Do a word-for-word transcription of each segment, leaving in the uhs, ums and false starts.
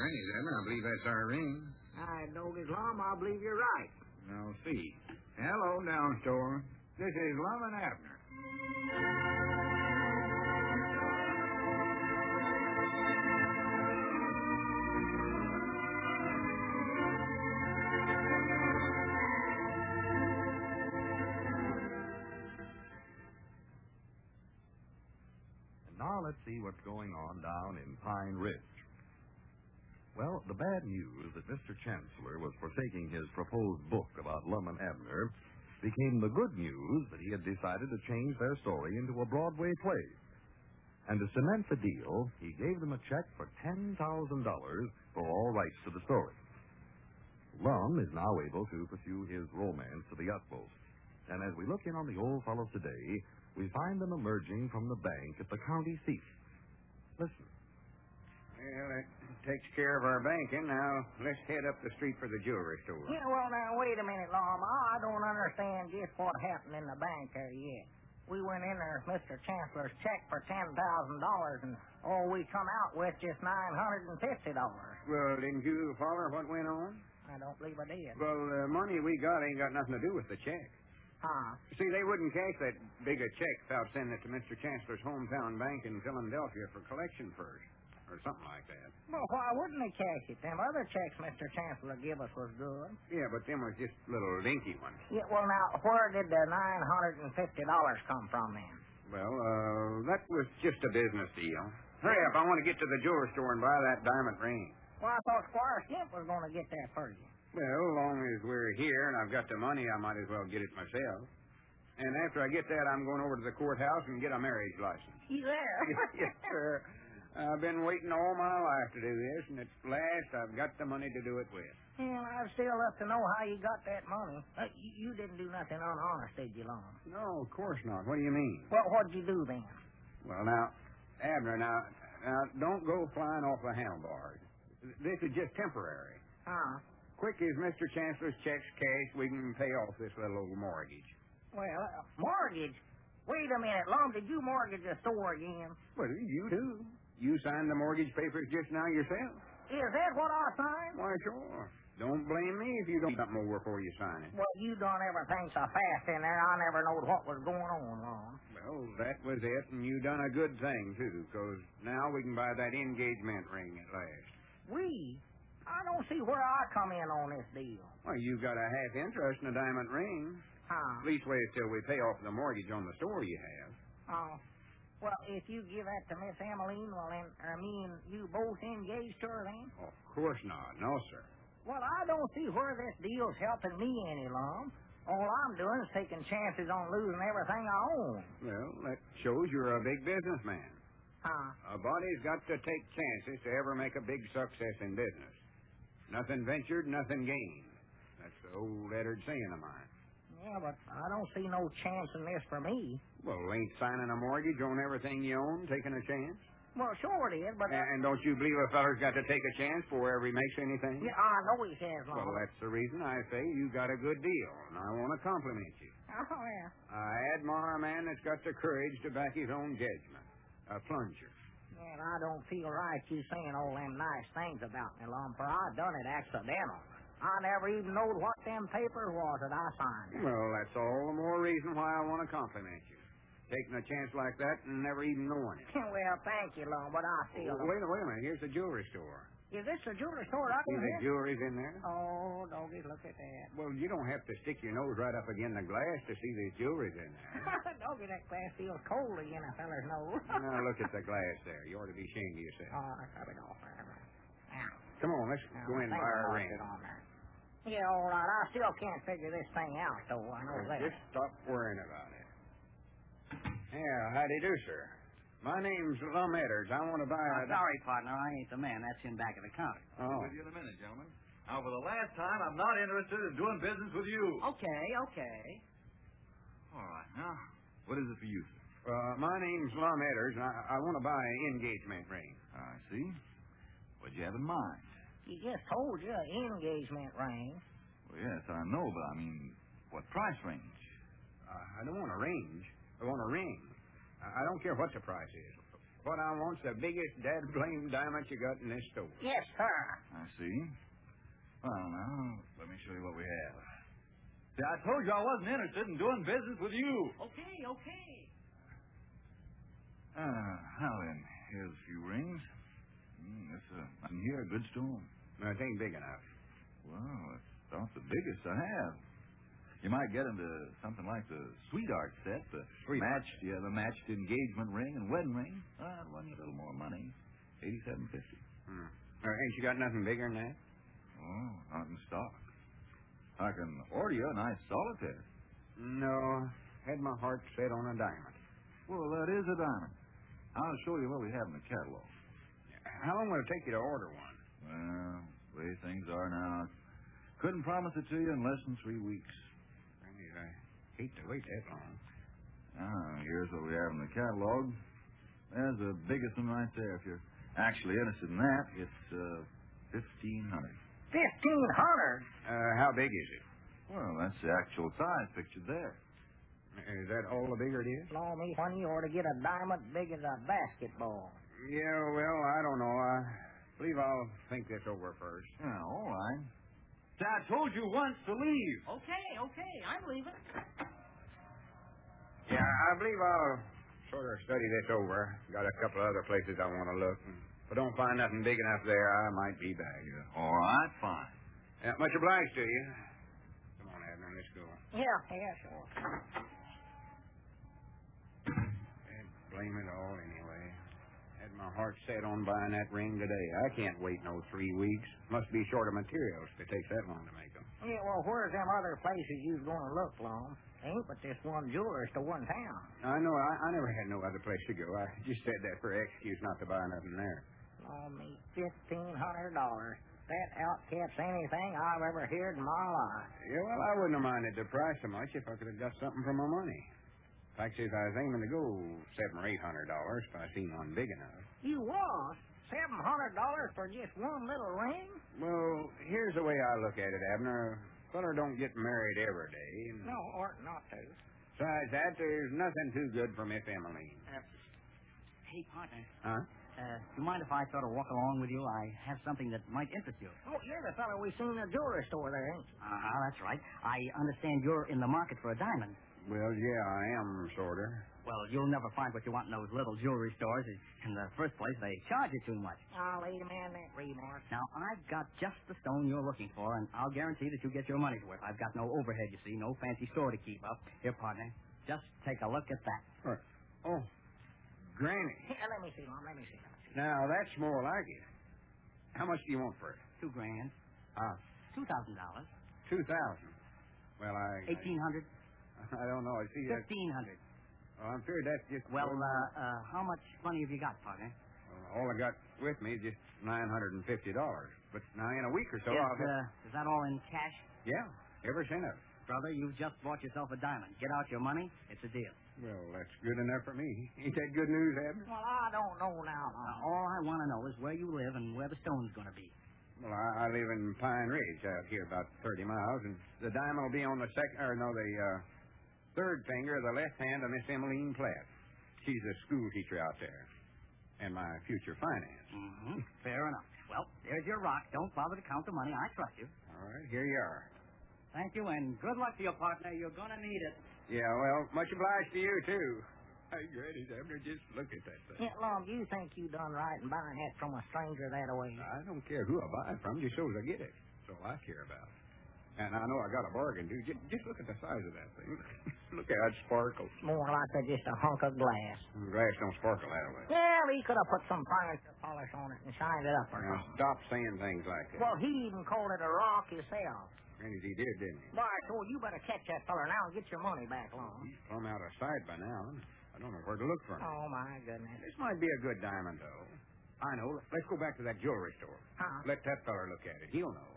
Rennie's, Abner. I believe that's our ring. I don't get Lum. I believe you're right. Now, see. Hello, down store. This is Lum and Abner. Now let's see what's going on down in Pine Ridge. Well, the bad news that Mister Chancellor was forsaking his proposed book about Lum and Abner became the good news that he had decided to change their story into a Broadway play. And to cement the deal, he gave them a check for ten thousand dollars for all rights to the story. Lum is now able to pursue his romance to the utmost. And as we look in on the old fellows today, we find them emerging from the bank at the county seat. Listen. Well, that takes care of our banking. Now, let's head up the street for the jewelry store. Yeah, well, now, wait a minute, Lum. I don't understand just what happened in the bank there yet. We went in there with Mister Chancellor's check for ten thousand dollars, and all we come out with just nine hundred fifty dollars. Well, didn't you follow what went on? I don't believe I did. Well, the money we got ain't got nothing to do with the check. Huh? See, they wouldn't cash that big a check without sending it to Mister Chancellor's hometown bank in Philadelphia for collection first, or something like that. Well, why wouldn't they cash it? Them other checks Mister Chancellor give us was good. Yeah, but them was just little dinky ones. Yeah, well, now, where did the nine hundred fifty dollars come from then? Well, uh, that was just a business deal. Hurry up, I want to get to the jewelry store and buy that diamond ring. Well, I thought Squire Skimp was going to get that for you. Well, as long as we're here and I've got the money, I might as well get it myself. And after I get that, I'm going over to the courthouse and get a marriage license. You there? Yes, sir. I've been waiting all my life to do this, and at last I've got the money to do it with. Well, I'd still love to know how you got that money. Uh, you, you didn't do nothing unhonest, did you, Lum? No, of course not. What do you mean? Well, what'd you do then? Well, now, Abner, now, now don't go flying off the handlebars. This is just temporary. Huh? Quick as Mister Chancellor's checks cash, we can pay off this little old mortgage. Well, uh, mortgage? Wait a minute, Lum, did you mortgage the store again? Well, you do. You signed the mortgage papers just now yourself. Is that what I signed? Why, sure. Don't blame me if you don't something over before you sign it. Well, you done everything so fast in there, I never knowed what was going on, Lum. Well, that was it, and you done a good thing, too, because now we can buy that engagement ring at last. We? I don't see where I come in on this deal. Well, you got a half interest in a diamond ring. Huh? Leastways till we pay off the mortgage on the store you have. Oh. Well, if you give that to Miss Emmeline, well, then, uh, me and you both engaged to her then? Oh, of course not. No, sir. Well, I don't see where this deal's helping me any, Lum. All I'm doing is taking chances on losing everything I own. Well, that shows you're a big businessman. Huh? A body's got to take chances to ever make a big success in business. Nothing ventured, nothing gained. That's the old Eddard saying of mine. Yeah, but I don't see no chance in this for me. Well, ain't signing a mortgage on everything you own taking a chance? Well, sure it is, but... Uh, and don't you believe a feller's got to take a chance before ever he makes anything? Yeah, I know he has, Lum. Well, that's the reason I say you got a good deal, and I want to compliment you. Oh, yeah. I admire a man that's got the courage to back his own judgment. A plunger. Man, I don't feel right you saying all them nice things about me, Lum, for I done it accidental. I never even knowed what them papers was that I signed. Well, that's all the more reason why I want to compliment you. Taking a chance like that and never even knowing it. Well, thank you, Lum, but I still... Oh, wait a wait a minute. Here's the jewelry store. Is this the jewelry store I See can the hear? jewelry's in there? Oh, doggy, look at that. Well, you don't have to stick your nose right up against the glass to see the jewelry's in there. Doggy, that glass feels cold again a feller's nose. Now, look at the glass there. You ought to be ashamed of yourself. Oh, I cut it off there. Now. Come on, let's now, go in and buy our ring. On there. Yeah, all right. I still can't figure this thing out, though. I know that. Just stop worrying about it. Yeah, howdy do, sir. My name's Lum Edders. I want to buy a... Uh, sorry, partner. I ain't the man. That's in back of the counter. Oh. I'll with you in a minute, gentlemen. Now, for the last time, I'm not interested in doing business with you. Okay, okay. All right. Now, what is it for you, sir? Uh, my name's Lum Edders, and I, I want to buy an engagement ring. I see. What do you have in mind? He just told you an engagement ring. Well, yes, I know, but I mean, what price range? Uh, I don't want a range. I want a ring. I, I don't care what the price is. What I want's the biggest dad-blamed diamond you got in this store. Yes, sir. I see. Well, now, let me show you what we have. See, I told you I wasn't interested in doing business with you. Okay, okay. Ah, now then, here's a few rings. Mm, this, uh, and here, a good stone. No, it ain't big enough. Well, it's about the biggest I have. You might get into something like the sweetheart set, the Sweetheart? matched, yeah, the matched engagement ring and wedding ring. Well, I'd run you a little more money, eighty-seven fifty. Hmm. Uh, ain't you got nothing bigger than that? Oh, not in stock. I can order you a nice solitaire. No. Had my heart set on a diamond. Well, that is a diamond. I'll show you what we have in the catalog. How long will it take you to order one? Well, the way things are now, couldn't promise it to you in less than three weeks. I hate to wait that long. Ah, here's what we have in the catalog. There's the biggest one right there. If you're actually interested in that, it's uh, fifteen hundred. Fifteen hundred? Uh, how big is it? Well, that's the actual size pictured there. Is that all the bigger it is? Blow me, when you ought to get a diamond big as a basketball. Yeah, well, I don't know. I believe I'll think this over first. Yeah, all right. I told you once to leave. Okay, okay. I'm leaving. Yeah, I believe I'll sort of study this over. Got a couple of other places I want to look. If I don't find nothing big enough there, I might be back. Yeah. All right, fine. Yeah, much obliged to you. Come on, Abner, let's go. Yeah, yeah, sure. And blame it all anyway. Had my heart set on buying that ring today. I can't wait no three weeks. Must be short of materials if it takes that long to make them. Yeah, well, where's them other places you was going to look, Lum? Ain't but this one jewelry store in town. I know. I, I never had no other place to go. I just said that for excuse not to buy nothing there. Oh, me, fifteen hundred dollars. That outcaps anything I've ever heard in my life. Yeah, well, I wouldn't have minded the price so much if I could have got something for my money. Fact is, I was aiming to go seven or eight hundred dollars if I seen one big enough. You was? Seven hundred dollars for just one little ring? Well, here's the way I look at it, Abner. A feller don't get married every day. And No, or not to. besides that, there's nothing too good for Miss Emmeline. Uh, hey, partner. Huh? Uh, do you mind if I sort of walk along with you? I have something that might interest you. Oh, you're the fellow we seen in the jewelry store there, ain't you? Uh-huh, that's right. I understand you're in the market for a diamond. Well, yeah, I am, sort of. Well, you'll never find what you want in those little jewelry stores. In the first place, they charge you too much. I'll lead him in that remark. Now, I've got just the stone you're looking for, and I'll guarantee that you get your money's worth. I've got no overhead, you see, no fancy store to keep up. Here, partner, just take a look at that. What? Oh, Granny. Here, let me see, Mom, let me see. Let me see. Now, that's more like it. How much do you want for it? Two grand. Ah, Two thousand dollars. two thousand. Well, I... Eighteen hundred. I, I don't know. I see that... Fifteen hundred. Well, I'm sure that's just... Well, uh, uh, how much money have you got, partner? Well, all I got with me is just nine hundred fifty dollars. But now in a week or so, is, I'll... uh, is that all in cash? Yeah, every cent of it. Brother, you've just bought yourself a diamond. Get out your money. It's a deal. Well, that's good enough for me. Ain't that good news, Abner? Well, I don't know now, Now, Mom. all I want to know is where you live and where the stone's going to be. Well, I, I live in Pine Ridge out here about thirty miles, and the diamond will be on the second, or no, the uh, third finger of the left hand of Miss Emmeline Platt. She's a school teacher out there, and my future finance. Mm-hmm. Fair enough. Well, there's your rock. Don't bother to count the money. I trust you. All right, here you are. Thank you, and good luck to your partner. You're going to need it. Yeah, well, much obliged to you, too. Hey, Granny, Abner, just look at that thing. Yeah, Lum, you think you done right in buying that from a stranger that way? I don't care who I buy it from, just so as I get it. That's all I care about. And I know I got a bargain, too. Just, just look at the size of that thing. Look how it sparkles. More like a, just a hunk of glass. Glass don't sparkle that way. Well, he could have put some furniture polish on it and shined it up or Now, something. stop saying things like that. Well, he even called it a rock himself. Granny, he did, didn't he? Why, so you better catch that feller now and get your money back, Lum. He's plumb out of sight by now. I don't know where to look for him. Oh, my goodness. This might be a good diamond, though. I know. Let's go back to that jewelry store. Huh? Let that feller look at it. He'll know.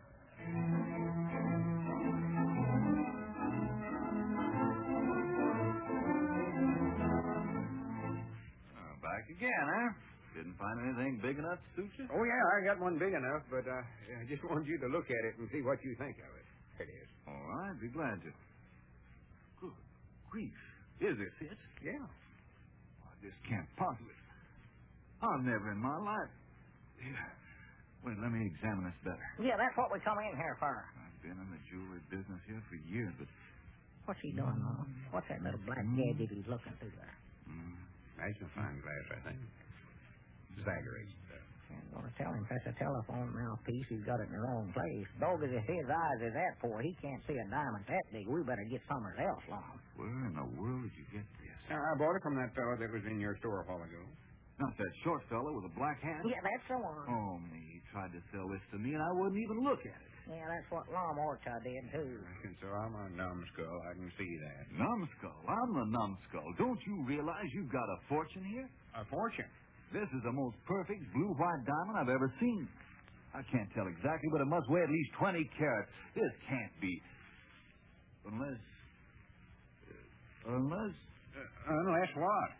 Uh, back again, huh? Didn't find anything big enough to suit you? Oh, yeah, I got one big enough, but uh, I just wanted you to look at it and see what you think of it. It is. All right, be glad to. Good grief. Is this it? Yeah. Oh, this can't possibly. I've never in my life. Here. Wait, let me examine this better. Yeah, that's what we come in here for. I've been in the jewelry business here for years, but... What's he doing, Mom? What's that little black gadget he's looking through there? Mm, nice and fine glass, I think. Zaggerate stuff. I'm going to tell him that's a telephone mouthpiece. He's got it in the wrong place. Dog as his eyes is that for, he can't see a diamond that big. We better get somewhere else, Lom. Where in the world did you get this? Uh, I bought it from that fellow that was in your store a while ago. Not that short fellow with a black hat? Yeah, that's the one. Oh, me. He tried to sell this to me, and I wouldn't even look at it. Yeah, that's what Lom Orcha did, too. And so I'm a numbskull. I can see that. Numbskull? I'm the numbskull. Don't you realize you've got a fortune here? A fortune? This is the most perfect blue-white diamond I've ever seen. I can't tell exactly, but it must weigh at least twenty carats. This can't be. Unless... Uh, unless... Uh, unless what?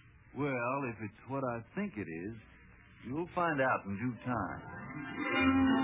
Well, if it's what I think it is, you'll find out in due time.